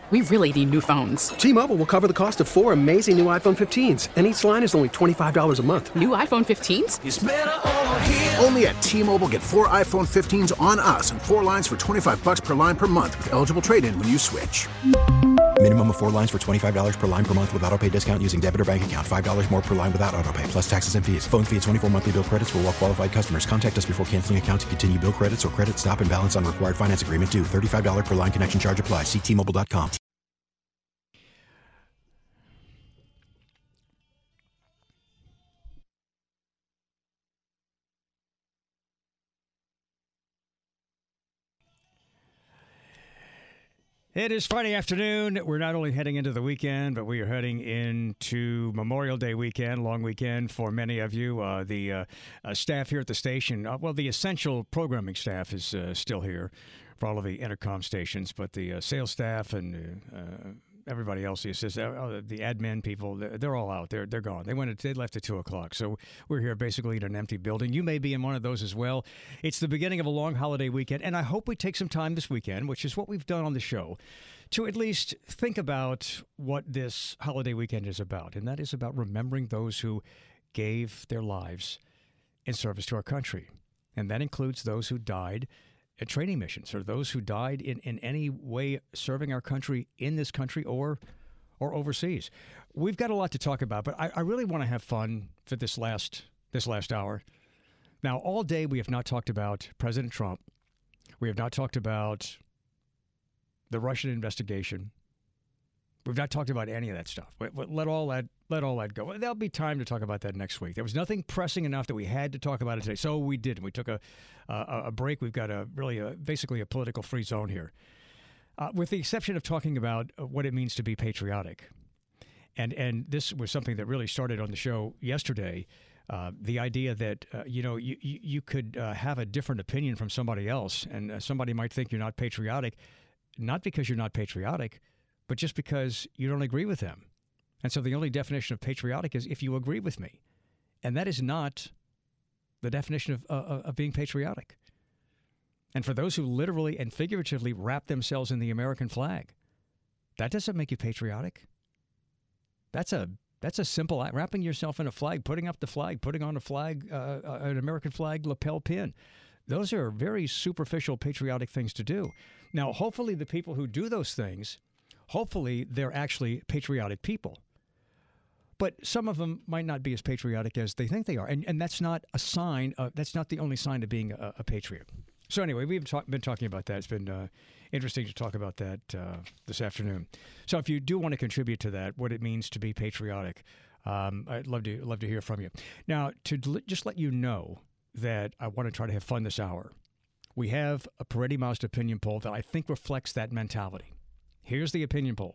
We really need new phones. T-Mobile will cover the cost of 4 amazing new iPhone 15s, and each line is only $25 a month. New iPhone 15s? It's better over here. Only at T-Mobile, get 4 iPhone 15s on us and 4 lines for $25 per line per month with eligible trade-in when you switch. Minimum of 4 lines for $25 per line per month with autopay discount using debit or bank account. $5 more per line without autopay, plus taxes and fees. Phone fee at 24 monthly bill credits for well-qualified customers. Contact us before canceling account to continue bill credits or credit stop and balance on required finance agreement due. $35 per line connection charge applies. See T-Mobile.com. It is Friday afternoon. We're not only heading into the weekend, but we are heading into Memorial Day weekend, long weekend for many of you. The staff here at the station, the essential programming staff is still here for all of the intercom stations, but the sales staff and everybody else, the admin people, they're all out. They're gone. They left at 2 o'clock. So we're here basically in an empty building. You may be in one of those as well. It's the beginning of a long holiday weekend, and I hope we take some time this weekend, which is what we've done on the show, to at least think about what this holiday weekend is about. And that is about remembering those who gave their lives in service to our country. And that includes those who died at training missions, or those who died in any way serving our country in this country or overseas. We've got a lot to talk about, but I really want to have fun for this last hour. Now, all day we have not talked about President Trump. We have not talked about the Russian investigation. We've not talked about any of that stuff. Let all that go. There'll be time to talk about that next week. There was nothing pressing enough that we had to talk about it today, so we did. We took a break. We've got basically a political free zone here, with the exception of talking about what it means to be patriotic. And this was something that really started on the show yesterday. The idea that you could have a different opinion from somebody else, and somebody might think you're not patriotic, not because you're not patriotic, but just because you don't agree with them. And so the only definition of patriotic is if you agree with me. And that is not the definition of being patriotic. And for those who literally and figuratively wrap themselves in the American flag, that doesn't make you patriotic. That's a simple act. Wrapping yourself in a flag, putting up the flag, putting on a flag, an American flag lapel pin. Those are very superficial patriotic things to do. Now, hopefully the people who do those things, hopefully they're actually patriotic people. But some of them might not be as patriotic as they think they are. And that's not a sign, that's not the only sign of being a patriot. So anyway, we've been talking about that. It's been interesting to talk about that this afternoon. So if you do want to contribute to that, what it means to be patriotic, I'd love to hear from you. Now, to just let you know that I want to try to have fun this hour, we have a Peretti Mazda opinion poll that I think reflects that mentality. Here's the opinion poll.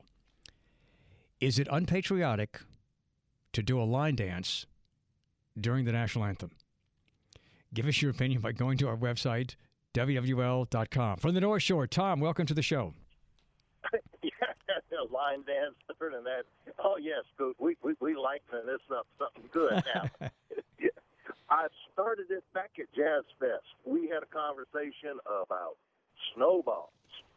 Is it unpatriotic to do a line dance during the national anthem? Give us your opinion by going to our website, WWL.com. From the North Shore, Tom, welcome to the show. Line dance during that. Oh, yes, we lightening this up something good now. I started it back at Jazz Fest. We had a conversation about snowballs.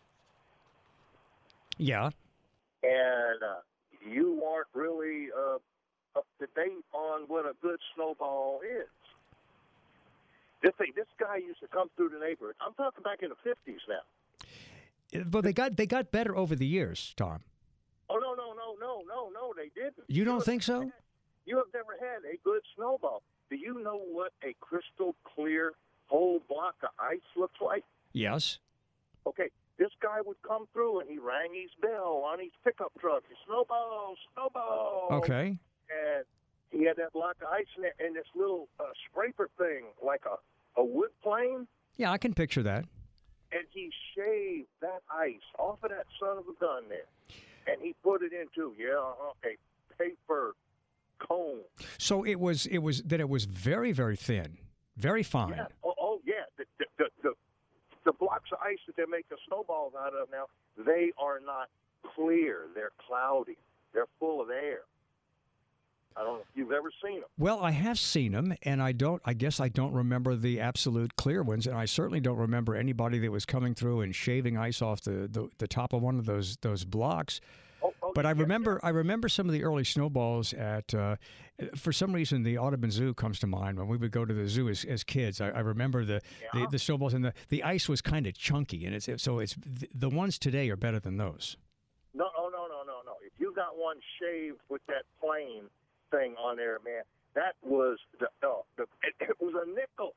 Yeah. And you weren't really up to date on what a good snowball is. This guy used to come through the neighborhood. I'm talking back in the 50s now. But they got better over the years, Tom. Oh, no, they didn't. You don't think so? You have never had a good snowball. Do you know what a crystal clear whole block of ice looks like? Yes. Okay, this guy would come through and he rang his bell on his pickup truck. Snowball, snowball. Okay. And he had that block of ice in there and this little scraper thing, like a wood plane. Yeah, I can picture that. And he shaved that ice off of that son of a gun there. And he put it into, a paper cone. So it was very, very thin, very fine. Yeah. Yeah. The blocks of ice that they're making snowballs out of now, they are not clear. They're cloudy. They're full of air. I don't know if you've ever seen them. Well, I have seen them, and I guess I don't remember the absolute clear ones, and I certainly don't remember anybody that was coming through and shaving ice off the top of one of those blocks. But I remember some of the early snowballs at, for some reason, the Audubon Zoo comes to mind when we would go to the zoo as kids. I remember the snowballs, and the ice was kind of chunky, and the ones today are better than those. No. If you got one shaved with that plane thing on there, man, that was it was a nickel.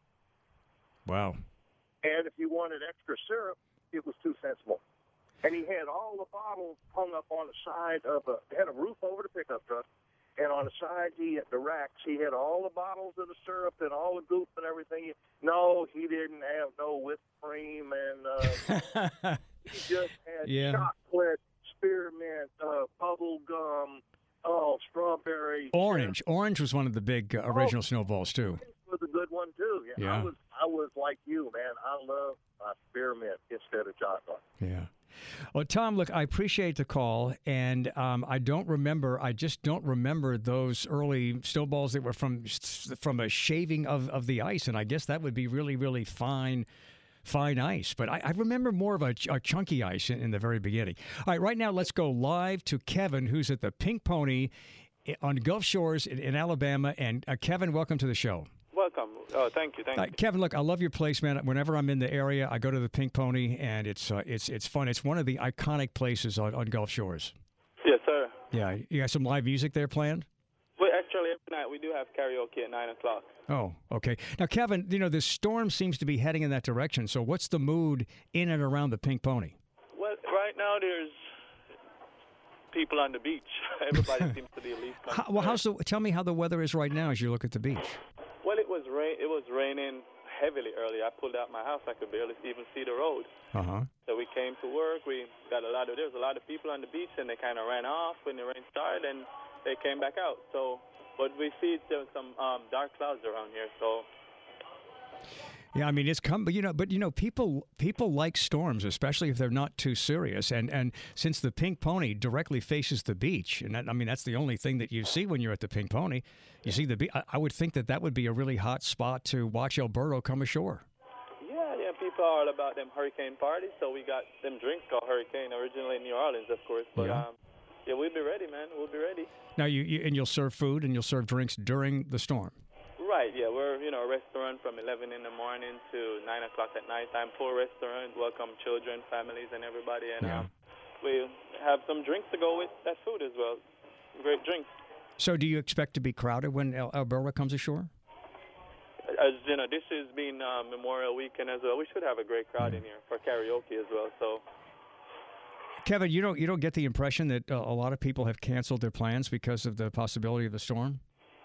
Wow. And if you wanted extra syrup, it was 2 cents more. And he had all the bottles hung up on the side of had a roof over the pickup truck, and on the side, the racks, he had all the bottles of the syrup and all the goop and everything. No, he didn't have no whipped cream, and he just had chocolate, spearmint, bubble gum, strawberry. Orange was one of the big original snowballs too. Was a good one too. Yeah. I was like you, man. I love my spearmint instead of chocolate. Yeah. Well, Tom, look, I appreciate the call, and I just don't remember those early snowballs that were from a shaving of the ice, and I guess that would be really, really fine ice. But I remember more of a chunky ice in the very beginning. All right, right now let's go live to Kevin, who's at the Pink Pony on Gulf Shores in Alabama. And Kevin, welcome to the show. Welcome. Oh, thank you. Kevin, look, I love your place, man. Whenever I'm in the area, I go to the Pink Pony, and it's fun. It's one of the iconic places on Gulf Shores. Yes, sir. Yeah, you got some live music there planned? Well, actually, every night we do have karaoke at 9 o'clock. Oh, okay. Now, Kevin, the storm seems to be heading in that direction. So what's the mood in and around the Pink Pony? Well, right now there's people on the beach. Everybody seems to be at least. Tell me how the weather is right now as you look at the beach. Well, it was raining heavily earlier. I pulled out my house. I could barely even see the road. Uh-huh. So we came to work. There was a lot of people on the beach, and they kind of ran off when the rain started, and they came back out. So, but we see there's some dark clouds around here. So. Yeah, I mean it's come, but people like storms, especially if they're not too serious. And since the Pink Pony directly faces the beach, and that's the only thing that you see when you're at the Pink Pony. You see the beach. I would think that would be a really hot spot to watch Alberto come ashore. Yeah, people are all about them hurricane parties. So we got them drinks called Hurricane, originally in New Orleans, of course. But yeah, we'll be ready, man. We'll be ready. Now you'll serve food and you'll serve drinks during the storm. Right, yeah, we're a restaurant from 11 in the morning to 9 o'clock at night. Time full restaurant, welcome children, families, and everybody. And we have some drinks to go with that food as well. Great drinks. So, do you expect to be crowded when Alberta comes ashore? As you know, this has been Memorial Weekend as well. We should have a great crowd in here for karaoke as well. So. Kevin, you don't get the impression that a lot of people have canceled their plans because of the possibility of a storm?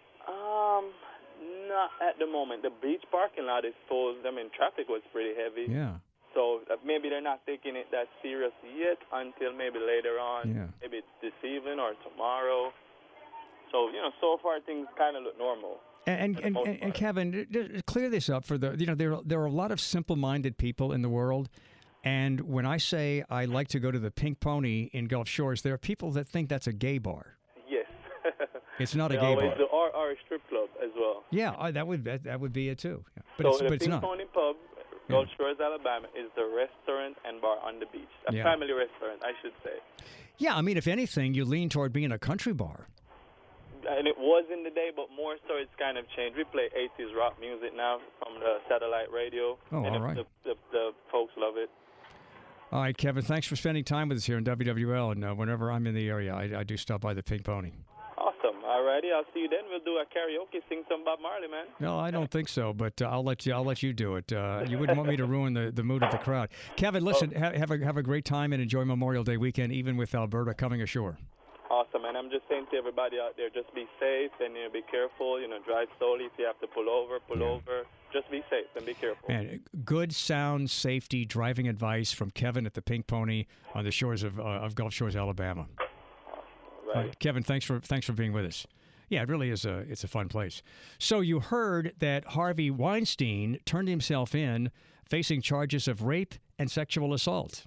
Not at the moment. The beach parking lot is full. Traffic was pretty heavy. Yeah. So maybe they're not taking it that serious yet until maybe later on. Yeah. Maybe it's this evening or tomorrow. So, so far things kind of look normal. And Kevin, clear this up for there are a lot of simple-minded people in the world. And when I say I like to go to the Pink Pony in Gulf Shores, there are people that think that's a gay bar. Yes. It's not a gay bar. Or a strip club as well. Yeah, that would be it too. Yeah. But so it's not. The Pink Pony Pub, Gulf Shores, Alabama, is the restaurant and bar on the beach. A family restaurant, I should say. Yeah, I mean, if anything, you lean toward being a country bar. And it was in the day, but more so it's kind of changed. We play 80s rock music now from the satellite radio. Oh, all right. The folks love it. All right, Kevin, thanks for spending time with us here in WWL. And whenever I'm in the area, I do stop by the Pink Pony. Awesome. All righty. I'll see you then. We'll do a karaoke, sing some Bob Marley, man. No, I don't think so, but I'll let you do it. You wouldn't want me to ruin the mood of the crowd. Kevin, listen, have a great time and enjoy Memorial Day weekend, even with Alberta coming ashore. Awesome, and I'm just saying to everybody out there, just be safe and be careful. Drive slowly. If you have to pull over. Just be safe and be careful. And good, sound, safety driving advice from Kevin at the Pink Pony on the shores of Gulf Shores, Alabama. Right. All right, Kevin, thanks for being with us. Yeah, it really is it's a fun place. So you heard that Harvey Weinstein turned himself in, facing charges of rape and sexual assault.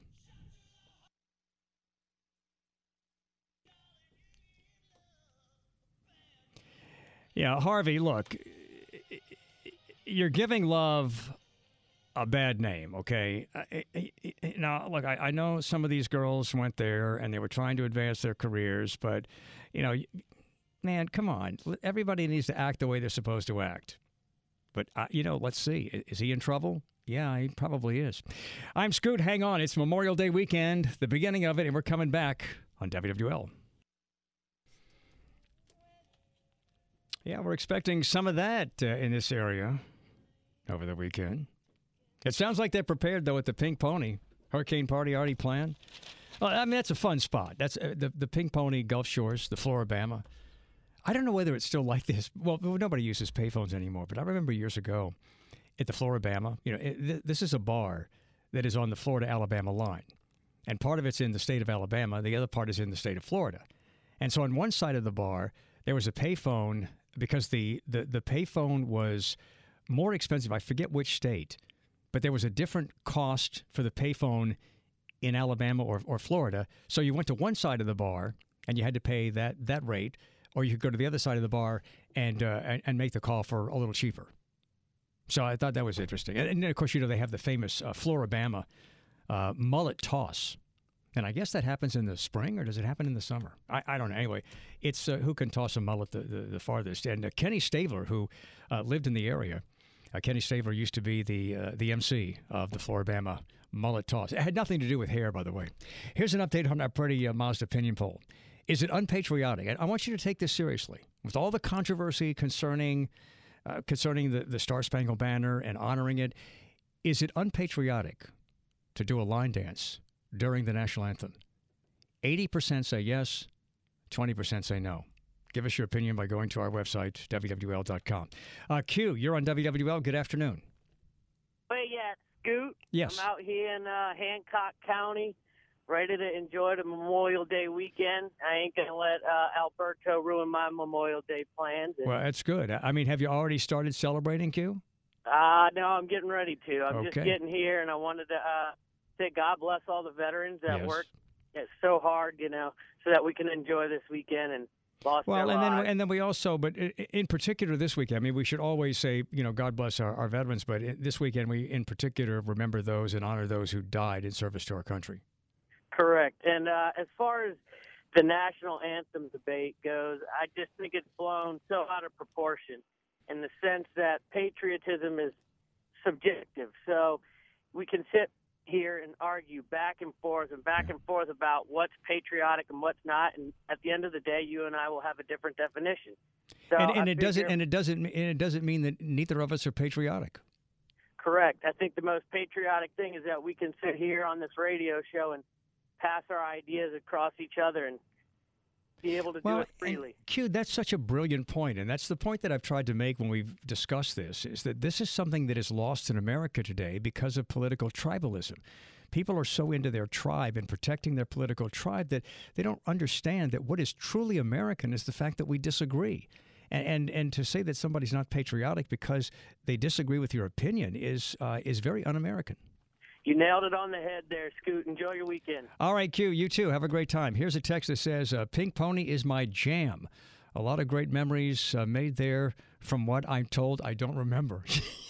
Yeah, Harvey, look, you're giving love a bad name, okay? Now, look, I know some of these girls went there and they were trying to advance their careers, but, man, come on. Everybody needs to act the way they're supposed to act. But, let's see. Is he in trouble? Yeah, he probably is. I'm Scoot. Hang on. It's Memorial Day weekend, the beginning of it, and we're coming back on WWL. Yeah, we're expecting some of that in this area over the weekend. It sounds like they're prepared, though, at the Pink Pony. Hurricane party already planned. Well, I mean, that's a fun spot. That's the Pink Pony Gulf Shores, the Floribama. I don't know whether it's still like this. Well, nobody uses payphones anymore, but I remember years ago at the Floribama, this is a bar that is on the Florida-Alabama line. And part of it's in the state of Alabama. The other part is in the state of Florida. And so on one side of the bar, there was a payphone because the payphone was more expensive. I forget which state, but there was a different cost for the payphone in Alabama or Florida. So you went to one side of the bar and you had to pay that rate, or you could go to the other side of the bar and make the call for a little cheaper. So I thought that was interesting. And of course, they have the famous Floribama mullet toss. And I guess that happens in the spring, or does it happen in the summer? I don't know. Anyway, it's who can toss a mullet the farthest. And Kenny Stabler, who lived in the area, Kenny Stabler used to be the MC of the Floribama mullet toss. It had nothing to do with hair, by the way. Here's an update on our pretty Mazda opinion poll. Is it unpatriotic? And I want you to take this seriously. With all the controversy concerning the Star Spangled Banner and honoring it, is it unpatriotic to do a line dance during the national anthem? 80% say yes, 20% say no. Give us your opinion by going to our website, WWL.com. Q, you're on WWL. Good afternoon. Well, yeah, Scoot. Yes. I'm out here in Hancock County, ready to enjoy the Memorial Day weekend. I ain't going to let Alberto ruin my Memorial Day plans. Well, that's good. I mean, have you already started celebrating, Q? No, I'm getting ready to. I'm just getting here, and I wanted to say God bless all the veterans that work so hard, so that we can enjoy this weekend and lost their lives. And then we also, but in particular this weekend, I mean, we should always say, God bless our veterans, but this weekend we in particular remember those and honor those who died in service to our country. Correct. And as far as the national anthem debate goes, I just think it's blown so out of proportion in the sense that patriotism is subjective. So we can sit here and argue back and forth about what's patriotic and what's not, and at the end of the day, you and I will have a different definition. So it doesn't mean that neither of us are patriotic. Correct. I think the most patriotic thing is that we can sit here on this radio show and pass our ideas across each other and be able to do it freely. Q, that's such a brilliant point, and that's the point that I've tried to make when we've discussed this, is that this is something that is lost in America today because of political tribalism. People are so into their tribe and protecting their political tribe that they don't understand that what is truly American is the fact that we disagree. And to say that somebody's not patriotic because they disagree with your opinion is very un-American. You nailed it on the head there, Scoot. Enjoy your weekend. All right, Q, you too. Have a great time. Here's a text that says, Pink Pony is my jam. A lot of great memories made there. From what I'm told, I don't remember.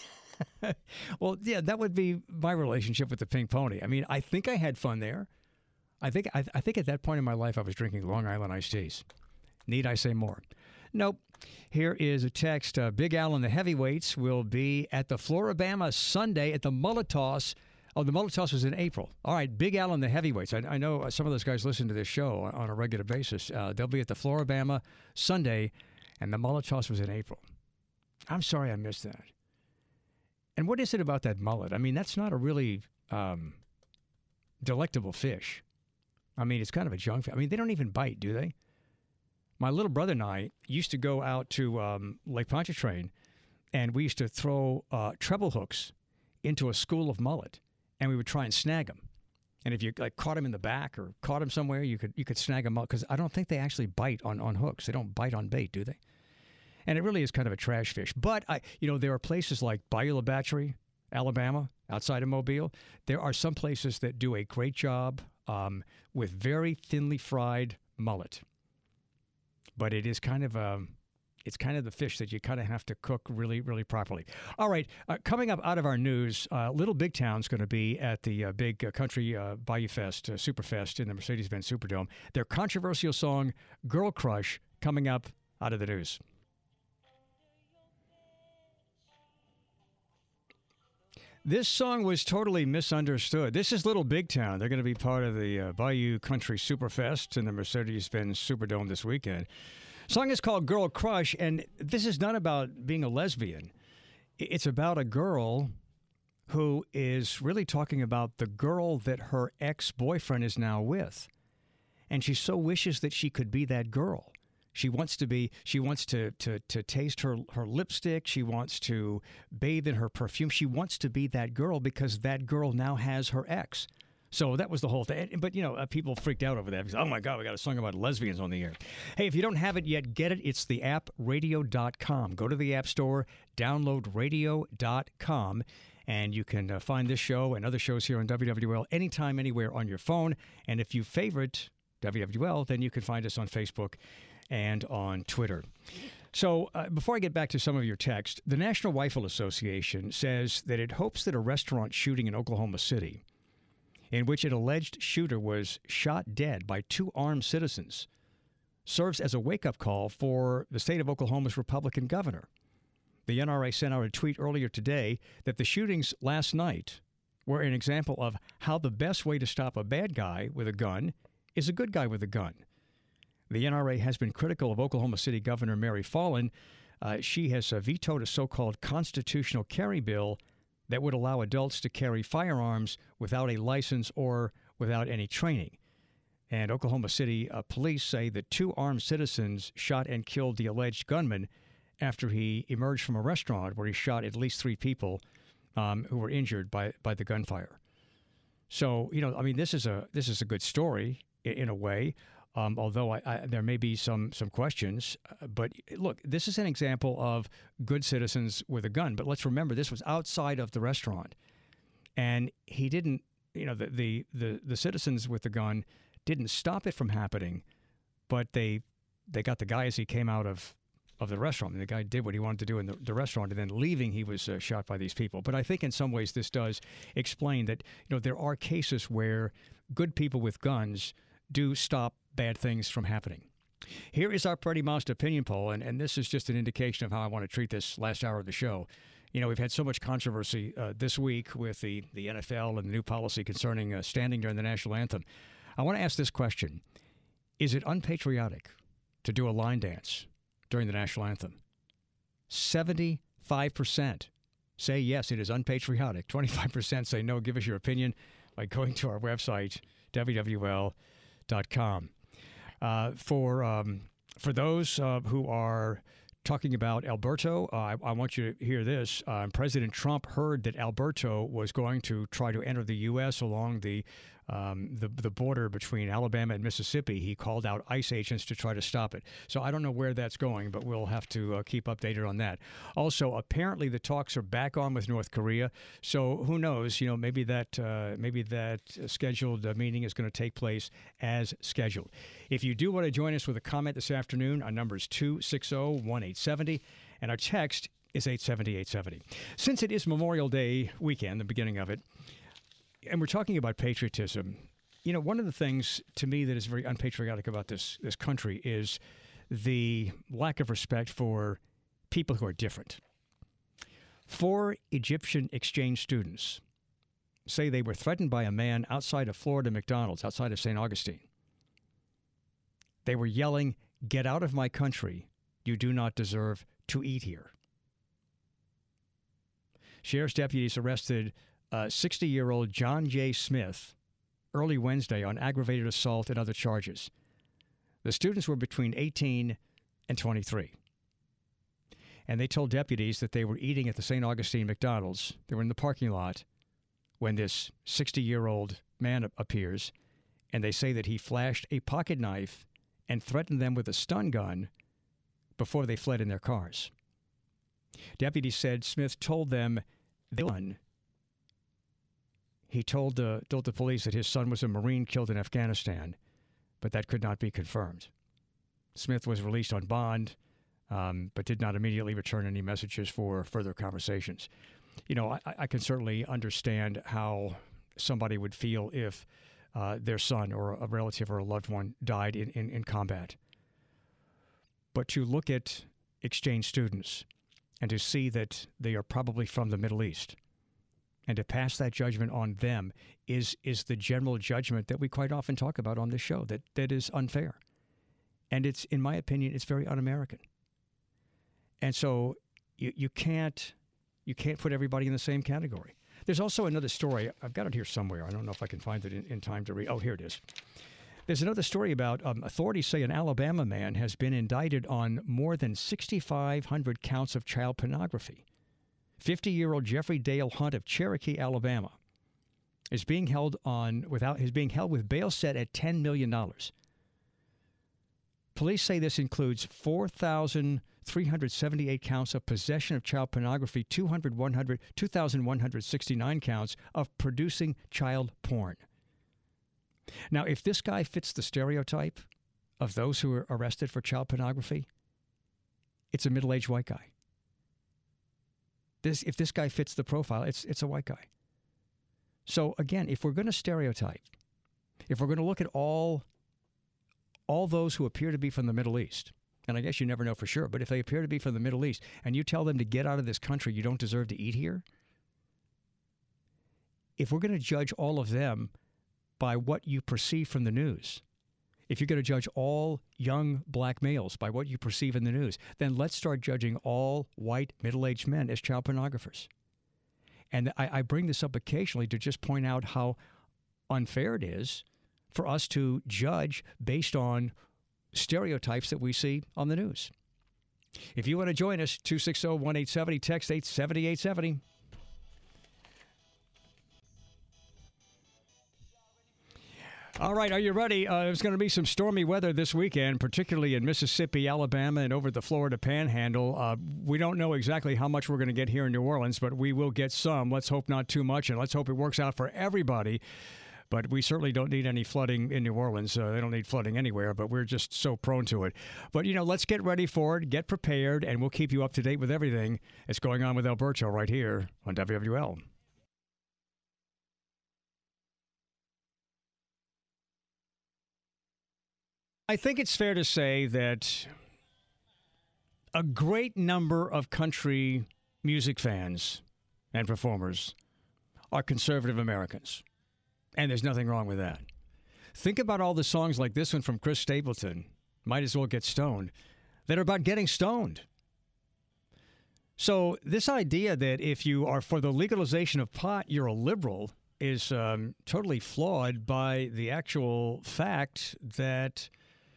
Well, yeah, that would be my relationship with the Pink Pony. I mean, I think I had fun there. I think at that point in my life I was drinking Long Island iced teas. Need I say more? Nope. Here is a text. Big Al and the Heavyweights will be at the Floribama Sunday at the Mullet Toss. Oh, the Mullet Toss was in April. All right, Big Al and the Heavyweights. I know some of those guys listen to this show on a regular basis. They'll be at the Floribama Sunday, and the Mullet Toss was in April. I'm sorry I missed that. And what is it about that mullet? I mean, that's not a really delectable fish. I mean, it's kind of a junk fish. I mean, they don't even bite, do they? My little brother and I used to go out to Lake Pontchartrain, and we used to throw treble hooks into a school of mullet, and we would try and snag them. And if you caught him in the back or caught him somewhere, you could snag them up, because I don't think they actually bite on hooks. They don't bite on bait, do they? And it really is kind of a trash fish. But there are places like Bayou La Battery, Alabama, outside of Mobile. There are some places that do a great job with very thinly fried mullet. But it is kind of it's kind of the fish that you kind of have to cook really, really properly. All right, coming up out of our news, Little Big Town's going to be at the big Country Bayou Fest, Superfest in the Mercedes-Benz Superdome. Their controversial song, Girl Crush, coming up out of the news. This song was totally misunderstood. This is Little Big Town. They're going to be part of the Bayou Country Superfest in the Mercedes-Benz Superdome this weekend. The song is called Girl Crush, and this is not about being a lesbian. It's about a girl who is really talking about the girl that her ex-boyfriend is now with. And she so wishes that she could be that girl. She wants to taste her lipstick. She wants to bathe in her perfume. She wants to be that girl because that girl now has her ex. So that was the whole thing. But, people freaked out over that because, oh, my God, we got a song about lesbians on the air. Hey, if you don't have it yet, get it. It's the app radio.com. Go to the App Store, download radio.com, and you can find this show and other shows here on WWL anytime, anywhere on your phone. And if you favorite WWL, then you can find us on Facebook and on Twitter. So before I get back to some of your text, the National Rifle Association says that it hopes that a restaurant shooting in Oklahoma City, in which an alleged shooter was shot dead by 2 armed citizens, serves as a wake-up call for the state of Oklahoma's Republican governor. The NRA sent out a tweet earlier today that the shootings last night were an example of how the best way to stop a bad guy with a gun is a good guy with a gun. The NRA has been critical of Oklahoma City Governor Mary Fallin. She has vetoed a so-called constitutional carry bill that would allow adults to carry firearms without a license or without any training. And Oklahoma City police say that 2 armed citizens shot and killed the alleged gunman after he emerged from a restaurant where he shot at least 3 people who were injured by the gunfire. So, this is a good story in a way. Although there may be some questions. But look, this is an example of good citizens with a gun. But let's remember, this was outside of the restaurant. And he didn't, the citizens with the gun didn't stop it from happening, but they got the guy as he came out of the restaurant. And the guy did what he wanted to do in the restaurant, and then leaving, he was shot by these people. But I think in some ways this does explain that, there are cases where good people with guns do stop bad things from happening. Here is our Pretty Mazda opinion poll, and this is just an indication of how I want to treat this last hour of the show. We've had so much controversy this week with the NFL and the new policy concerning standing during the national anthem. I want to ask this question. Is it unpatriotic to do a line dance during the national anthem? 75% say yes, it is unpatriotic. 25% say no. Give us your opinion by going to our website, WWL.com. For those who are talking about Alberto, I want you to hear this. President Trump heard that Alberto was going to try to enter the U.S. along the border between Alabama and Mississippi. He called out ICE agents to try to stop it. So I don't know where that's going, but we'll have to keep updated on that. Also, apparently the talks are back on with North Korea. So who knows? Maybe that scheduled meeting is going to take place as scheduled. If you do want to join us with a comment this afternoon, our number is 260-1870, and our text is 870-870. Since it is Memorial Day weekend, the beginning of it, and we're talking about patriotism, one of the things to me that is very unpatriotic about this country is the lack of respect for people who are different. 4 Egyptian exchange students say they were threatened by a man outside of Florida McDonald's, outside of St. Augustine. They were yelling, "Get out of my country. You do not deserve to eat here." Sheriff's deputies arrested 60-year-old John J. Smith early Wednesday on aggravated assault and other charges. The students were between 18 and 23. And they told deputies that they were eating at the St. Augustine McDonald's. They were in the parking lot when this 60-year-old man appears, and they say that he flashed a pocket knife and threatened them with a stun gun before they fled in their cars. Deputies said Smith told them he told the police that his son was a Marine killed in Afghanistan, but that could not be confirmed. Smith was released on bond. but did not immediately return any messages for further conversations. I can certainly understand how somebody would feel if their son or a relative or a loved one died in combat. But to look at exchange students and to see that they are probably from the Middle East and to pass that judgment on them is the general judgment that we quite often talk about on this show, that is unfair. And it's, in my opinion, it's very un-American. And so you can't put everybody in the same category. There's also another story. I've got it here somewhere. I don't know if I can find it in time to read. Oh, here it is. There's another story about authorities say an Alabama man has been indicted on more than 6,500 counts of child pornography. 50-year-old Jeffrey Dale Hunt of Cherokee, Alabama, is being held with bail set at $10 million. Police say this includes 4,378 counts of possession of child pornography, 2,169 counts of producing child porn. Now, if this guy fits the stereotype of those who are arrested for child pornography, it's a middle-aged white guy. If this guy fits the profile, it's a white guy. So again, if we're going to stereotype, if we're going to look at all those who appear to be from the Middle East, and I guess you never know for sure, but if they appear to be from the Middle East and you tell them to get out of this country, you don't deserve to eat here, if we're going to judge all of them by what you perceive from the news, if you're going to judge all young black males by what you perceive in the news, then let's start judging all white middle-aged men as child pornographers. And I bring this up occasionally to just point out how unfair it is for us to judge based on stereotypes that we see on the news. If you want to join us, 260-1870, text 870-870. All right, are you ready? There's going to be some stormy weather this weekend, particularly in Mississippi, Alabama, and over the Florida Panhandle. We don't know exactly how much we're going to get here in New Orleans, but we will get some. Let's hope not too much, and let's hope it works out for everybody. But we certainly don't need any flooding in New Orleans. They don't need flooding anywhere, but we're just so prone to it. But, let's get ready for it, get prepared, and we'll keep you up to date with everything that's going on with Alberto right here on WWL. I think it's fair to say that a great number of country music fans and performers are conservative Americans. And there's nothing wrong with that. Think about all the songs like this one from Chris Stapleton, Might As Well Get Stoned, that are about getting stoned. So this idea that if you are for the legalization of pot, you're a liberal is totally flawed by the actual fact that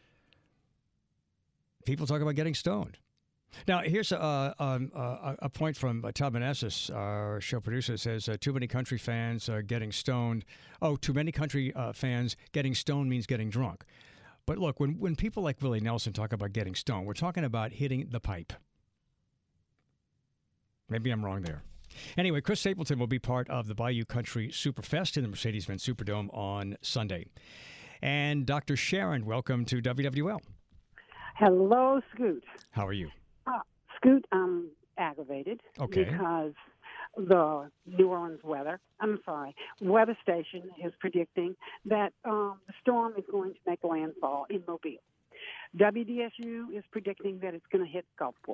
people talk about getting stoned. Now, here's a point from Todd Manassas, our show producer, says too many country fans are getting stoned. Oh, too many country fans getting stoned means getting drunk. But look, when people like Willie Nelson talk about getting stoned, we're talking about hitting the pipe. Maybe I'm wrong there. Anyway, Chris Stapleton will be part of the Bayou Country Superfest in the Mercedes-Benz Superdome on Sunday. And Dr. Sharon, welcome to WWL. Hello, Scoot. How are you? Scoot, I'm aggravated because the New Orleans weather station is predicting that the storm is going to make landfall in Mobile. WDSU is predicting that it's going to hit Gulfport.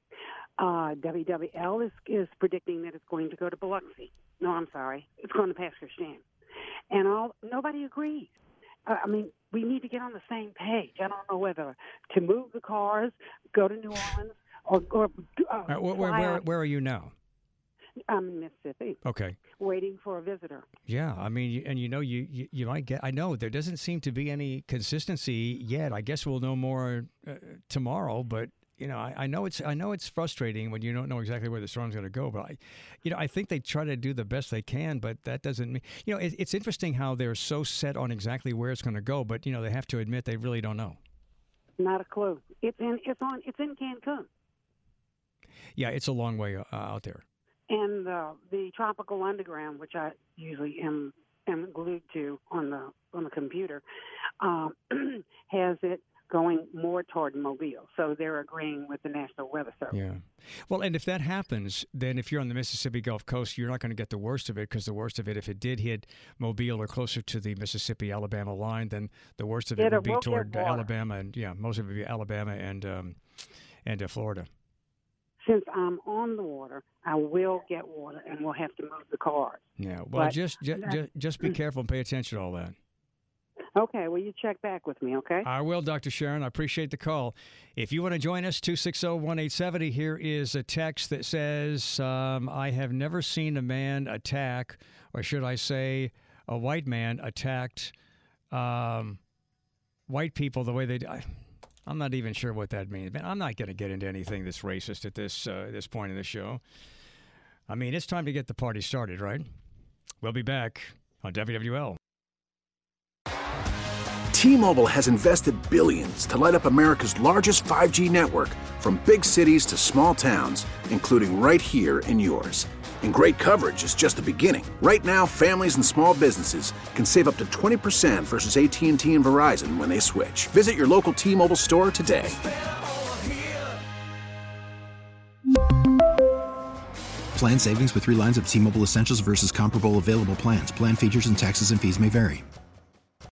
WWL is predicting that it's going to go to Biloxi. No, I'm sorry. It's going to Pasco Stan. And nobody agrees. We need to get on the same page. I don't know whether to move the cars, go to New Orleans, or where are you now? I'm in Mississippi. Okay. Waiting for a visitor. Yeah, you might get. I know there doesn't seem to be any consistency yet. I guess we'll know more tomorrow. But I know it's frustrating when you don't know exactly where the storm's going to go. But I think they try to do the best they can. But that doesn't mean it's interesting how they're so set on exactly where it's going to go. But they have to admit they really don't know. Not a clue. It's in Cancun. Yeah, it's a long way out there. And the Tropical Underground, which I usually am glued to on the computer, has it going more toward Mobile. So they're agreeing with the National Weather Service. Yeah. Well, and if that happens, then if you're on the Mississippi Gulf Coast, you're not going to get the worst of it, because the worst of it, if it did hit Mobile or closer to the Mississippi-Alabama line, then the worst of it would be toward Alabama, and most of it would be Alabama and Florida. Since I'm on the water, I will get water, and we'll have to move the cars. Yeah. Well, just be careful and pay attention to all that. Okay, well, you check back with me, okay? I will, Dr. Sharon. I appreciate the call. If you want to join us, 260-1870, here is a text that says, I have never seen a man attack, or should I say a white man attacked white people the way they do. I'm not even sure what that means. Man, I'm not going to get into anything that's racist at this point in the show. I mean, it's time to get the party started, right? We'll be back on WWL. T-Mobile has invested billions to light up America's largest 5G network, from big cities to small towns, including right here in yours. And great coverage is just the beginning. Right now, families and small businesses can save up to 20% versus AT&T and Verizon when they switch. Visit your local T-Mobile store today. Plan savings with 3 lines of T-Mobile Essentials versus comparable available plans. Plan features and taxes and fees may vary.